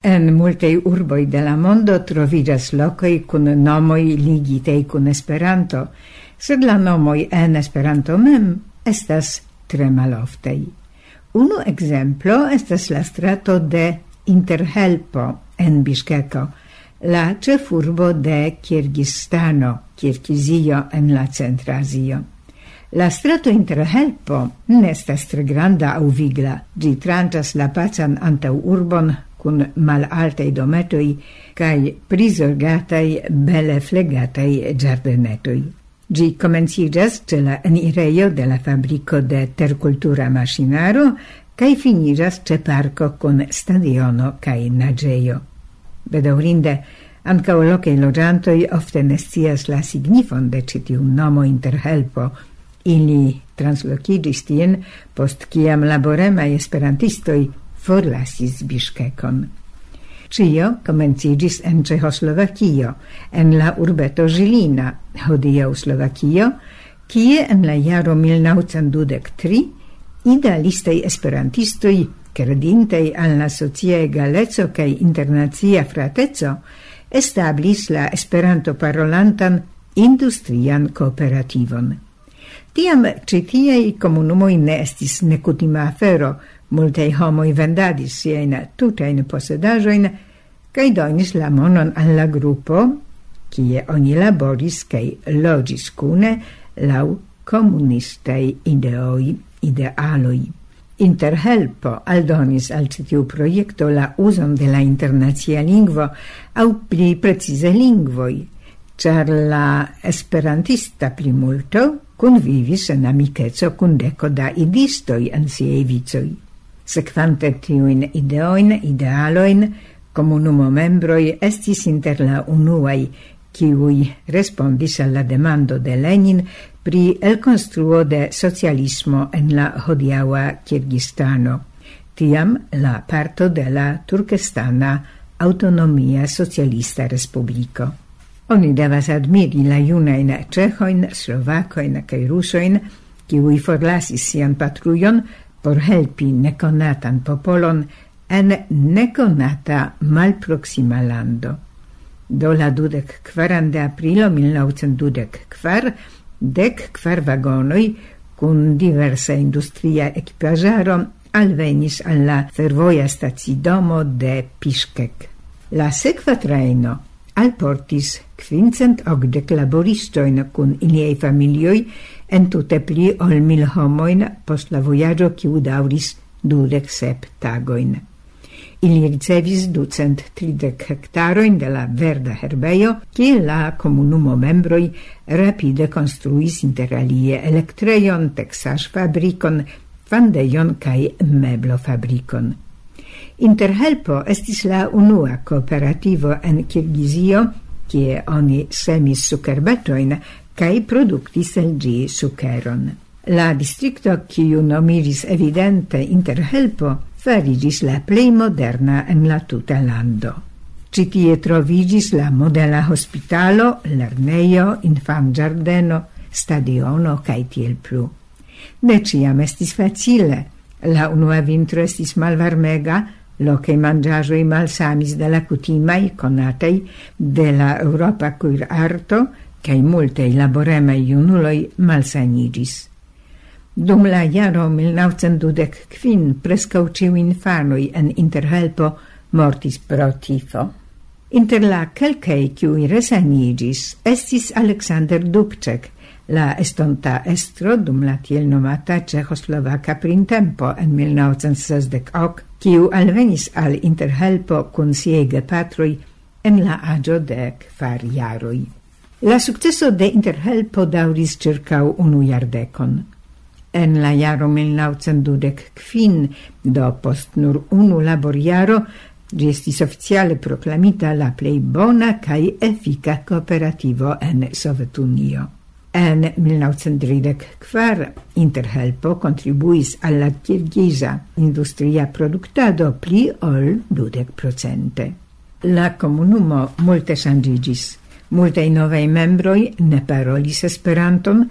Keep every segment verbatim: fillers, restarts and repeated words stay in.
En multaj urboj de la mondo troviĝas lokoj kun nomoj ligitaj kun Esperanto, sed la nomoj en Esperanto mem estas tre maloftaj. Unu ekzemplo estas la strato de Interhelpo en Biŝkeko, la ĉefurbo de Kirgistano, Kirgizio en la Centra Azio. La strato Interhelpo ne estas tre granda aŭ vigla, ĝi tranĉas la pacan antaŭurbon kun malaltaj dometoj kaj prizorgataj bele flegataj ĝardenetoj. Ĝi komenciĝas ĉe la enirejo de la fabriko de terkultura maŝinaro kaj finiĝas ĉe parko kun stadiono kaj naĝejo. Bedaŭrinde, ankaŭ lokaj loĝantoj ofte ne scias la signifon de ĉi tiu nomo Interhelpo. Ili translokiĝis tien post kiam laboremaj esperantistoj forlasis Biŝkekon. Ĉio komenciĝis en Ĉeĥoslovakio, en la urbeto Žilina, hodiaŭ Slovakio, kie en la jaro mil naŭcent dudek tri idealistaj esperantistoj, kredintaj al la socia egaleco kaj internacia frateco, establis la Esperanto-parolantan industrian kooperativon. Tiam ĉi tiaj komunumoj ne estis nekutima afero, multaj homoj vendadis siajn tutajn posedaĵojn kaj donis la monon al la grupo, kie oni laboris kaj loĝis kune laŭ komunistaj ideoj, idealoj. Interhelpo aldonis al ĉi tiu projekto la uzon de la internacia lingvo aŭ pli precize lingvoj, ĉar la esperantista plimulto kunvivis en amikeco kun deko da idistoj en siaj vicoj. Sekvante tiujn ideojn, idealojn, komunumo membroj estis inter la unuaj, kiuj respondis al la demando de Lenin pri elkonstruo de socialismo en la hodiaŭa Kirgistano, tiam la parto de la Turkestana Autonomia Socialista Respubliko. Oni devas admiri la junajn ĉeĥojn, slovakojn kaj rusojn, kiuj forlasis sian patrujon por helpi nekonatan popolon en nekonata malproksima lando. Do la dudek kvaran de aprilo mil naŭcent dudek kvar, dek kvar vagonoj kun diversa industria ekipaĵaro alvenis al la fervoja stacidomo de Biŝkek. La sekva trajno alportis kvincent okdek laboristojn kun iliaj familioj, entute pli ol mil homojn post la vojaĝo kiu daŭris dudek sep tagojn. Ili ricevis ducent tridek hektarojn de la verda herbejo, kie la komunumo membroj rapide konstruis inter alie elektrejon, teksaĵfabrikon, fandejon kaj meblofabrikon. Interhelpo estis la unua kooperativo en Kirgizio, kie oni semis sukerbetojn kaj produktis el ĝi sukeron. La distrikto, kiu nomiĝis evidente Interhelpo, fariĝis la plej moderna en la tuta lando. Ĉi tie troviĝis la modela hospitalo, lernejo, infanĝardeno, stadiono kaj tiel plu. Ne ĉiam estis facile. La unua vintro estis malvarmega, lokaj manĝaĵoj malsamis de la kutimaj konataj de la eŭropa kuirarto kaj multaj laboremaj junuloj malsaniĝis. Dum la jaro mil naŭcent dudek kvin preskaŭ ĉiuj infanoj en Interhelpo mortis pro tifo. Inter la kelkaj kiuj resaniĝis estis Aleksander Dubĉek, la estonta estro dum la tiel nomata ĉeĥoslovaka printempo en mil naŭcent sesdek ok, kiu alvenis al Interhelpo kun siaj gepatroj en la aĝo de kvar jaroj. La sukceso de Interhelpo daŭris ĉirkaŭ unu jardekon. En la jaro mil naŭcent dudek kvin, do post nur unu laborjaro, ĝi estis oficiale proklamita la plej bona kaj efika kooperativo en Sovetunio. En mil naŭcent tridek kvar Interhelpo kontribuis al la kirgiza industria produktado pli ol dudek procente. La komunumo multe ŝanĝiĝis. Multaj novaj membroj ne parolis Esperanton,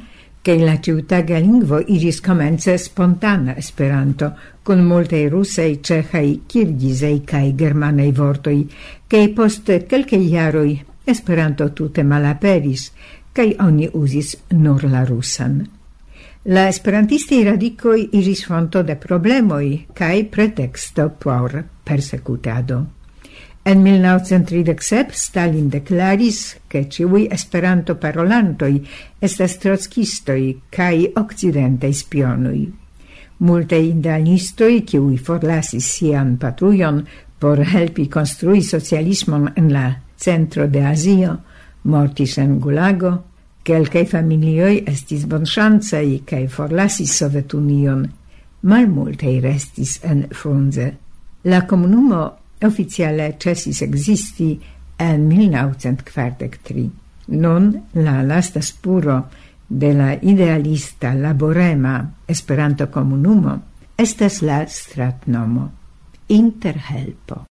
che la ciutaga lingvo iris comence spontana Esperanto, con multei russei, cehai, kirgizei kai germanei vortoi, che post kelke jaroi Esperanto tute malaperis, kai oni usis nur la russan. La esperantisti radicoi iris fonto de problemoi kai pretexto por persecutado. En mil novecent tridek sep Stalin declaris che ciui esperanto parolantoi estas trotskistoi kai occidentei spionui. Multei idealistoi, kiui forlasis sian patrujon por helpi construi socialismon en la centro de Azio, mortis en Gulago, kelkaj familioj estis bonŝancaj kaj forlasis Sovetunion, malmultaj restis en Frunze. La komunumo oficiale cesis existi en mil novecent kvardek tri. Nun la lasta spuro de la idealista laborema Esperanto komunumo estas la stratnomo Interhelpo.